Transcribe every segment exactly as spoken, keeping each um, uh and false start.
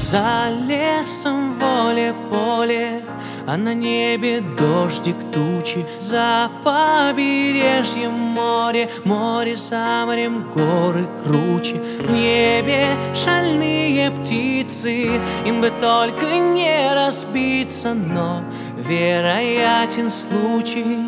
За лесом воле поле, а на небе дождик тучи. За побережьем море, море за морем горы круче. В небе шальные птицы, им бы только не разбиться, но вероятен случай.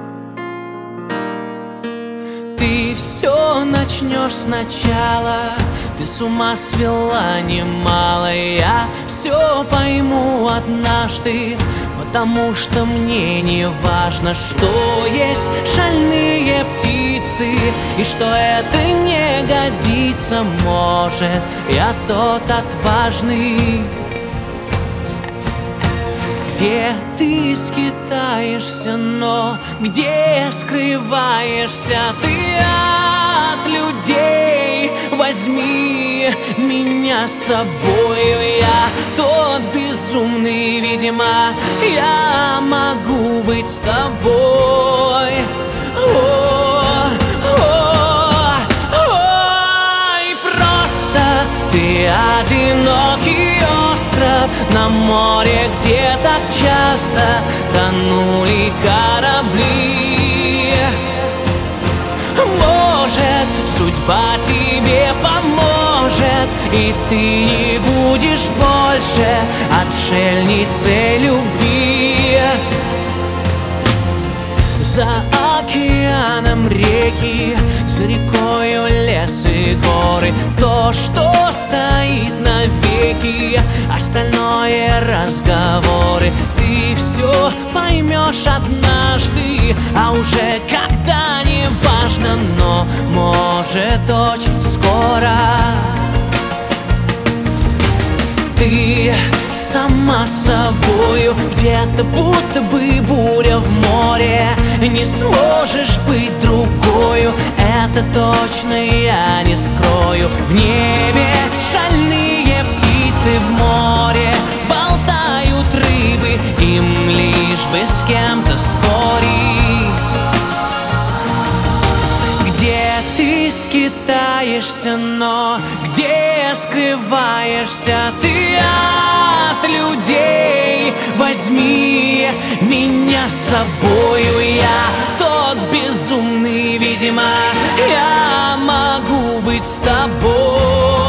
Ты все начнешь сначала, ты с ума свела немало. Я все пойму однажды, потому что мне не важно, что есть шальные птицы и что это не годится. Может, я тот отважный. Где ты скитаешься, но где скрываешься ты от людей? Возьми меня с собою, я тот безумный, видимо, я могу быть с тобой. О, о, ой, просто ты одинокий остров на море, где так часто тонули корабли. Может, судьба тебе поможет, и ты не будешь больше отшельницей любви. За океаном реки, за рекою лес и горы, то, что стоит навеки, остальное разговоры. Ты все поймешь однажды, а уже когда не важно, но может очень скоро. Ты сама собою, где-то будто бы буря в море. Не сможешь быть другою, это точно я не скрою. В небе шальные птицы, в море болтают рыбы, им лишь бы с кем-то спорить. Где ты скитаешься, но где скрываешься ты от людей? Возьми меня с собою, я тот безумный, видимо, я могу быть с тобой.